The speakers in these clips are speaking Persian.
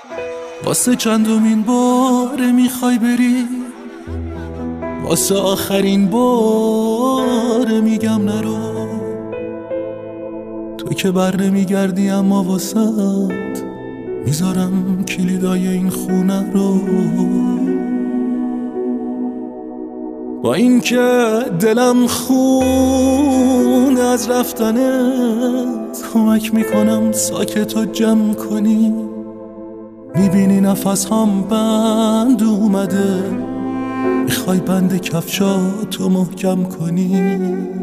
واسه چندمین بار میخوای بری، واسه آخرین بار میگم نرو. تو که بر نمیگردی اما واسط میذارم کلیدای این خونه رو. با این که دلم خون از رفتنت، کمک میکنم ساکت و جمع کنی. میبینی نفس هم بند اومده، میخوای بند کفشاتو محکم کنی.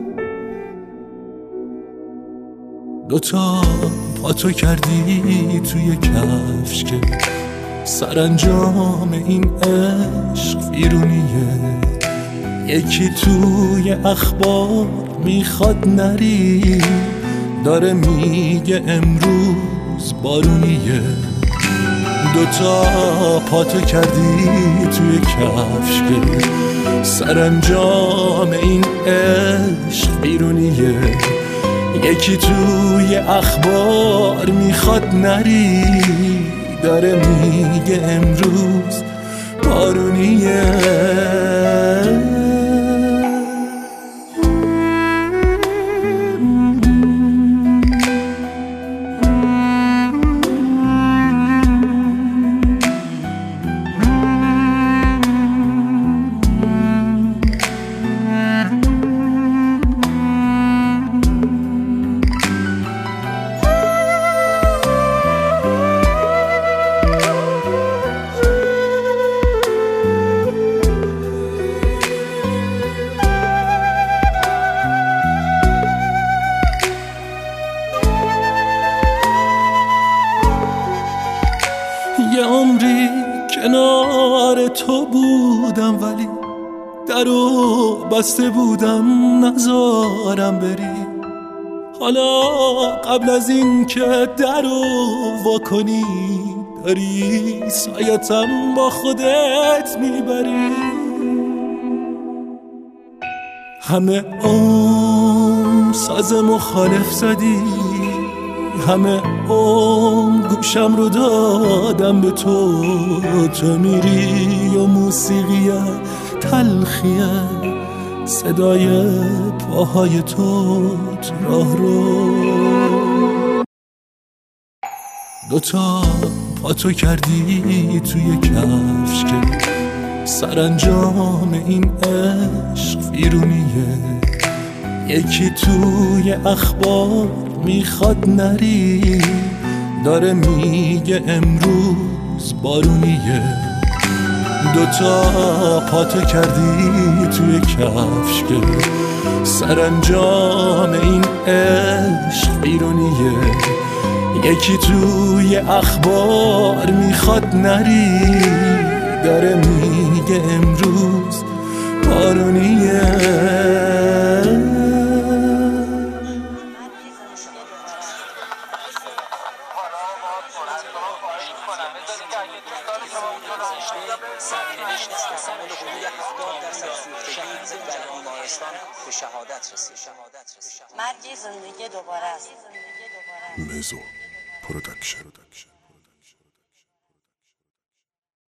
دوتا پاتو کردی توی کفش که سرانجام این عشق ویرونیه. یکی توی اخبار میخواد نری، داره میگه امروز بارونیه. دوتا پاتو کردی توی کفش که سرانجام این عشق بیرونیه. یکی توی اخبار میخواد نری، داره میگه امروز بارونیه. یه عمری کنار تو بودم، ولی درو بسته بودم نذارم بری. حالا قبل از این که درو وا کنی، داری سایتم با خودت میبری. همه ساز مخالف زدی، همه گوشم رو دادم به تو. تو میری و موسیقی تلخیه، صدای پاهای تو راه رو. دوتا پاتو کردی توی کفش که سرانجام این عشق ویرونیه. یکی توی اخبار میخواد نری، داره میگه امروز بارونیه. دوتا پاتو کردی توی کفش که سرانجام این عشق بیرونیه. یکی توی اخبار میخواد نری، داره میگه امروز بارونیه. به شهادت رسید. مرگ زندگی دوباره است. مزو پروداکشن.